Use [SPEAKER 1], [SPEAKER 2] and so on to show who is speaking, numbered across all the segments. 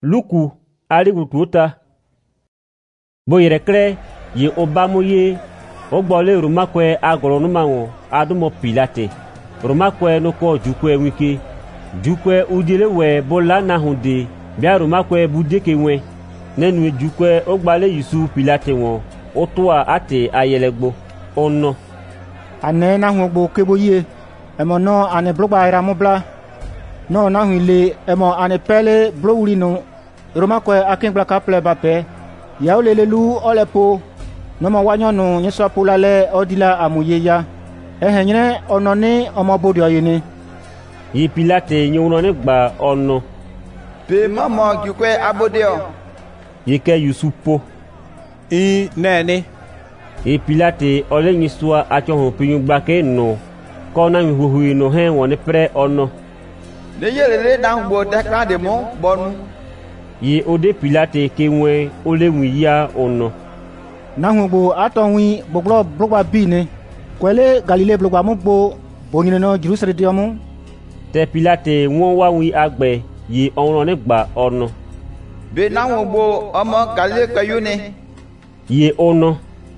[SPEAKER 1] luku arigututa boyerekre ye obamoye ogbole rumakwe agoronumawo adumo Pilate rumakwe noko jukwe wike jukwe udile we bola na hunde bia rumakwe budeke we nenu jukwe ogbale Yusu Pilate won otoa ate ayelegbo ono
[SPEAKER 2] ane na hugbo keboye emo no ane blogba ira mobla no na huile emo ane pele blowuli no rumakwe akingbla kaple bape yaolelelu olepo no mo wanyo no nyeso polale odila amuyeya ehenyre ononi omobodio yini
[SPEAKER 1] yi Pilate nyuno ne gba ono
[SPEAKER 3] pe mama jukwe abodio
[SPEAKER 1] yike Yusupo
[SPEAKER 4] nene
[SPEAKER 1] Pilate ole nyiswa acho pinyu gbake no kona huhui no he woni pre ono
[SPEAKER 3] ne yelele na ngbo dekra de mo bonu
[SPEAKER 1] yi ode Pilate kenwe ole wiya ono
[SPEAKER 2] na hugbo atonwi gbogbo blogba bine kwele Galile blogba mugbo bonyine no Jerusalem
[SPEAKER 1] te Pilate won wa wi agbe yi onro ne gba ono
[SPEAKER 3] be na ngbo omo Galile kayune
[SPEAKER 1] yi ono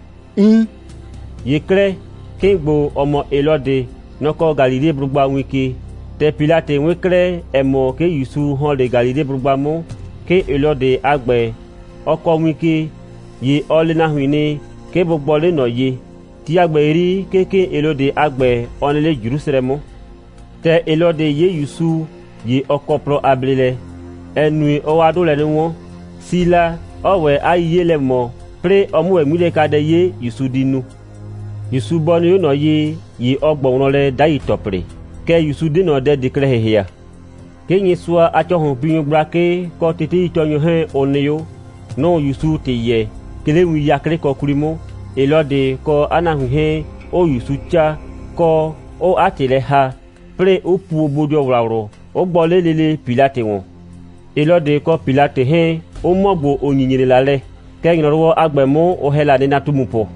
[SPEAKER 1] yi kre kengbo omo Elode noko Galile blogba wike te Pilate wekre emo ke Yusu hon le Galile blogba mo ke Elode agbe oko wike yi ole na hwini ke gbogbo le no ye ti agbe ri keke Elode agbe onele Jerusalem te Elode ye Yusu ye okopro ablele enui owado le ni won sila owe aye le mo pre omu emile kade ye Yusu dinu Yusu bonu no ye ogbon le dai topre ke Yusu dinu de dekre hehia ke nyiswa acho hon biyu brake ko tete itonyo he oneyo no Yusu te ye kele wi yakre ko kurimo Elode ko anahu he o Yusu cha ko o atile ha pre opu obodo wrawro o gbole lele Pilate won Elode ko Pilate he o mogbo onyinyire lale ke nrowo agbemo o hela ni natumupo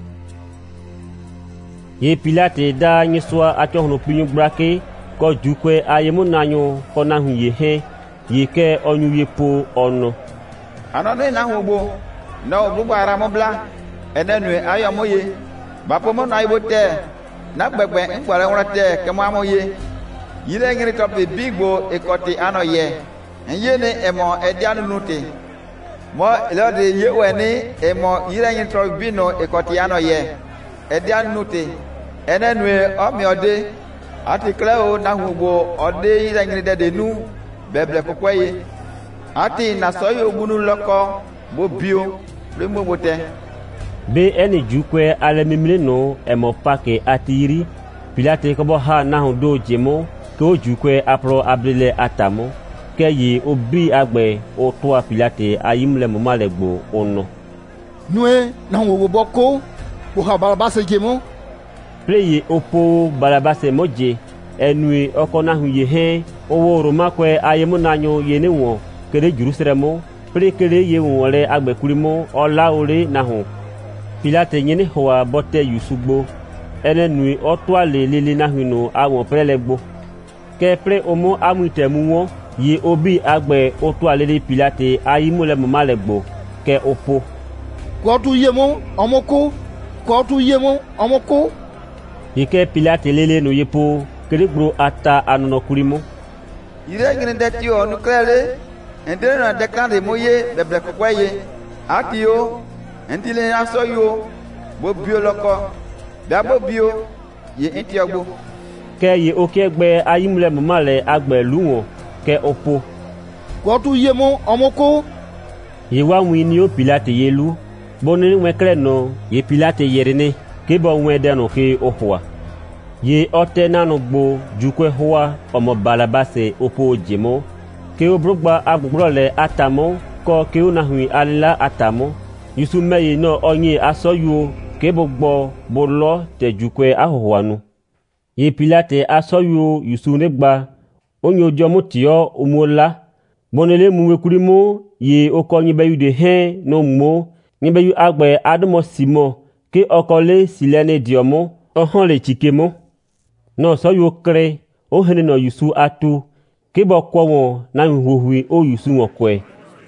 [SPEAKER 1] ye Pilate da nyiswa acho hono pinyu brake ko jukwe ayemu nanyo ko nahu ye he ye ke onyu yepo ono
[SPEAKER 3] anone na hugbo no blogba ara mobla enenu ayomoye bapo mo na ibote na gbegbe nkware nwrate kemo amoye yire ngiri to be bigbo ekoti anoye nyene emo edianu nuti mo Elode yeweni emo yire ngiri to bino ekoti anoye edianu nuti enenu omiode ati kleo na hugbo ode yire ngiri de nu beble kokweye ati na soyo gbunu loko bo bio remo bote
[SPEAKER 1] be eni jukwe ale mimle no emo pake atiri Pilate ko bo ha na ho do jemo ko jukwe apro ablele atamo ke yi obi agbe o to Pilate ayimle mo malegbo ono
[SPEAKER 4] nue na wo boko bo ha Barabase jemo
[SPEAKER 1] pleye opo Barabase moje enui oko na hu ye he owo romakwe ayemu nanyo ye ne won kere Jerusalem prekele ye won le agbe kurimo ola ore na hu Pilate nyene hoa bote Yusugbo enenui otwa lele na hunu awon prelegbo ke pre omo amutemu won ye obi agbe otwa lele Pilate ayimule malegbo ke opo
[SPEAKER 4] ko tu yemo omoko ko tu yemo omoko
[SPEAKER 1] ike Pilate lele no yepo keregro ata anono kurimo
[SPEAKER 3] ire ngene deti o nukrele endere na dekande moye bebre kokweye atio endile asoyo bo bioloko dabo bio ye entiogbo
[SPEAKER 1] ke ye okegbe ayimule mamale agbe luwon ke opo
[SPEAKER 4] ko tu yemo omoko
[SPEAKER 1] ye wa wi ni o Pilate yelu boni wekre no ye Pilate yerene ke bo wede no ke ohwa ye ote nanu gbo jukwe hwa omo Barabase opo jemo ke obrogba agbugrole atamo ko ke onahui alila atamo Yusu meye no onye asoyu ke bogbo bolo te jukwe ahohwanu ye Pilate asoyu Yusu negba onye ojomo tio omola bonele muwe kurimo ye okonyi beyude he no mo nyibeyu agbe adumo simo ke okole silene diomo ohon le chikemo no soyu kre o hene no Yusu atu ke bokwo won na huhui o Yusu won kwe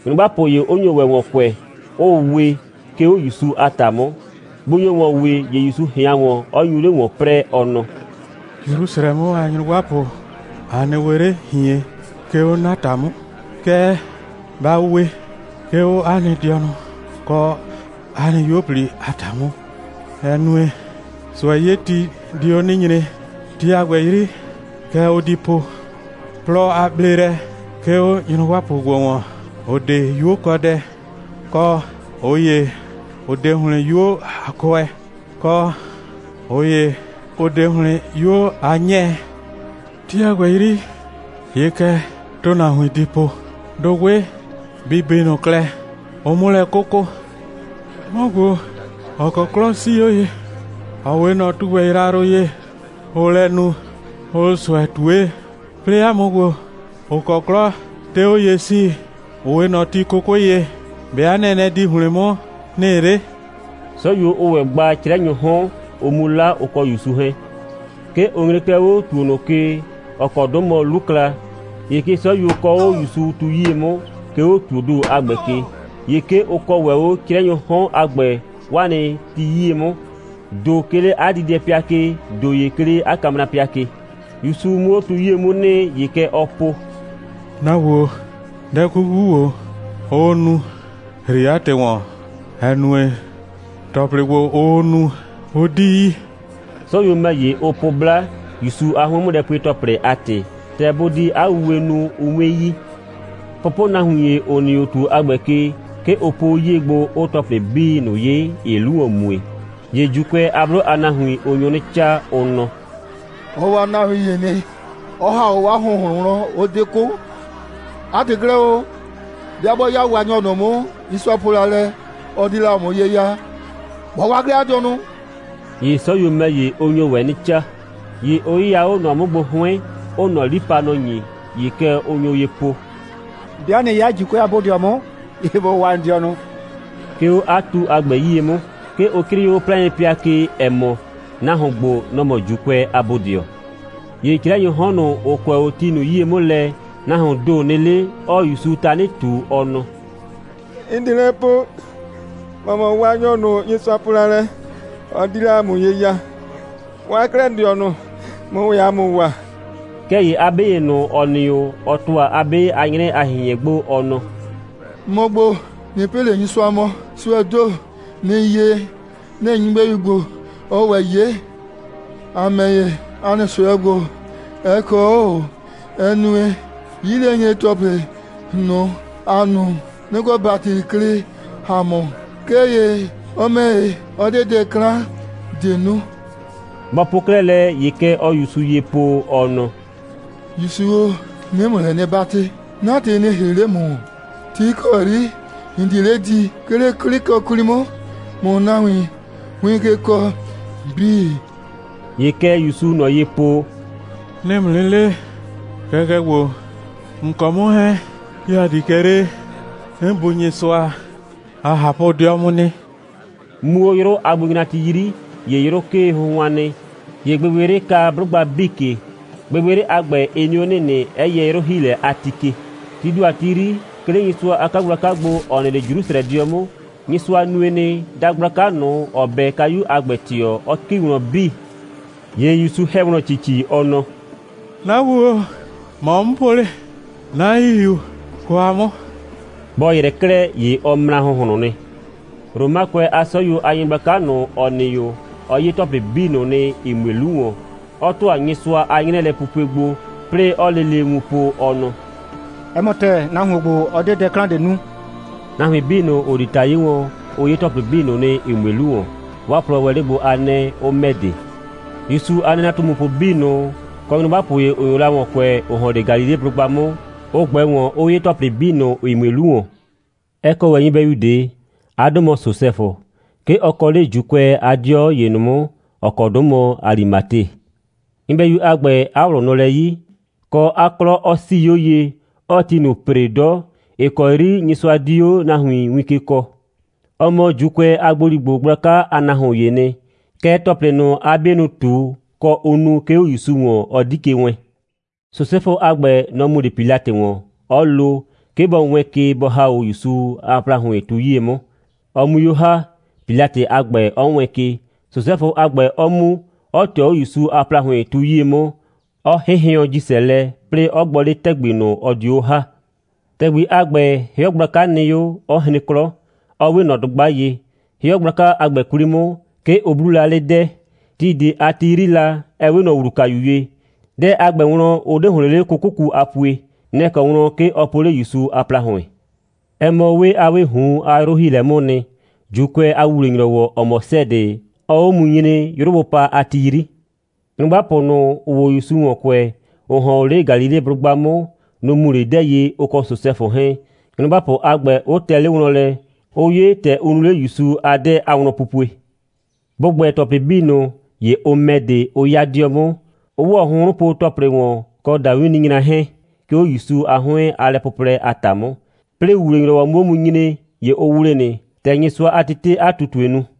[SPEAKER 1] Ngba po ye onyo we won kwe o we ke o Yusu atamo bonyo won we ye Yusu hia won oyure won pre ono
[SPEAKER 5] Jerusalem anyu wapo ane were hie ke o natamu ke ba we ke o ane diono ko ane yopli atamu enwe so yeti dioni nyine ti agweyiri ke o dipo plo ablere ke o nyino wapo gwo ode yo kode ko oye ode hunle yo akoe ko oye ode hunle yo anye ti agweyiri yeke tona hu dipo dogwe bibino kle omule koko mogo okoklo si oye awe no tuwe iraro ye olenu olswetwe plea mogo okoklo te oye si owe no ti koko ye be anene di hulemo nere
[SPEAKER 1] so yo owe gba kirenyo ho omula oko Yusu he ke onreke wo tuno ke okodomo lukla yeke so yo ko Yusu tu yimo ke o tudu agbeke yeke oko we o kirenyo ho agbe wani ti yimo do kele adide piake do yekele akamna piake Yusu mo tu yimo ne yeke opo
[SPEAKER 5] na wo de ku wo onu riate won enwe topliwo onu odi
[SPEAKER 1] so yo maye opo bla Yusu ahun de pretopre ate te bodi awenu umeyi popo na hunye oni otu agbeke ke opo yegbo o tople bi no ye elu omue ye jukwe abro anahun onyone cha ono
[SPEAKER 4] o wa na ye ni o ha o wa hunrun o de ko atigre o biabo ya wa nyo no mo isopulale odila mo ye ya bo wa gre adonu
[SPEAKER 1] ye so yo maye onyo we ni cha ye oya o no mo gbo hun o no lipa no yin ye ke onyo ye po
[SPEAKER 2] biane ya jukwe abodiomo ibo wa ndiono
[SPEAKER 1] ke o atu agbe yi mo ke okiri o plan pia ke emo na hogbo no mo jukwe abodio ye kira yo hono okwe otinu yi mo le na hon do nele o Yusu tani tu ono
[SPEAKER 6] indilepo mama wa nyono yisapulale odila mu yeya wa krendi ono mo ya mu wa
[SPEAKER 1] ke ye abe no onio otua abe anyire ahinyegbo ono
[SPEAKER 4] mogbo ni pele yin so amo suedo ni ye na yimbe yugo o we ye ameye ane suego eko enwe yile nye tope no anu nego bati kle hamo keye ome odede kran denu
[SPEAKER 1] bapokrele yeke o Yusu yepo ono
[SPEAKER 4] Yusu memole ne bati na te ne hele mo ti kori indile di kele kliko kulimo mo nawi wike ko bi
[SPEAKER 1] yeke Yusu no yepo
[SPEAKER 5] nemlele keke wo nkomo he ya dikere embunye soa ahapo diomuni
[SPEAKER 1] muo yoro abuginati yiri ye yoro ke huwane ye gbewere ka brugba bike gbewere agbe enyone ne eye yoro hile atike tidu atiri kele yiswa akagura kagbo onele Jerusalem diomo yiswa nuene dagraka no obe kayu agbe tio okiwon bi ye Yusu hebno chichi ono
[SPEAKER 5] na wo mompole na yu kwamo
[SPEAKER 1] boyere kre ye omna hohono ne Roma kwe asoyu ayimbaka no oniyo oyi tope bino ne imweluwo oto anyiswa ayinele pupegbo pre olele mupo ono
[SPEAKER 2] emote na hugbo odede kran de nu
[SPEAKER 1] na mi bino oditayi won oyi tope bino ne imweluwo wa pro werebo ane omede Yusu ane na tumupo bino ko ba poye oyola won kwe ohode Galile progbamo o gbe won oyi tope bino imweluwo eko weyin be yude adomo Sosefo ke okole jukwe adio yenumo okodomo Arimate imbe yu agbe awro no leyi ko akro osiyoye otinu predo ekori nyiswadio na hui wikeko omo jukwe agborigbo gbaka anahun yene ke topleno abenu tu ko onu ke Yusu won odike wen Sosefo agbe no mu de Pilate won olo ke bon weke bo ha o Yusu Abraham etu yi mo omu yo ha Pilate agbe onweke Joseph agbe omu oto Yusu Abraham etu yi mo o hehe jisele pre ogbole tegbinu odio ha tegbi agbe heogbaka ne yo o henikro o we nodugba ye heogbaka agbe kurimo ke obrula lede tidi atirila ewe no uruka yuye de agbe won ode hunlele kokuku apue ne ka won ke opole Yusu Abraham emo we awe hu arohile moni jukwe awure nrowo omo sede o munyine yorubopa atiri ngba pono wo Yusu wonkwe ohon le Galile brugbamo no mure deye oko Joseph hen ngba po agbe o tele wonle oye te onule Yusu ade awon pupue gbogbo etope bino ye omede oyadiomo owo ohun po topre won ko dawi ni nyina hen ke o Yusu ahun ale popre atamo pre wure nrowo mo munyine ye owure ni tenyi so atite atutuenu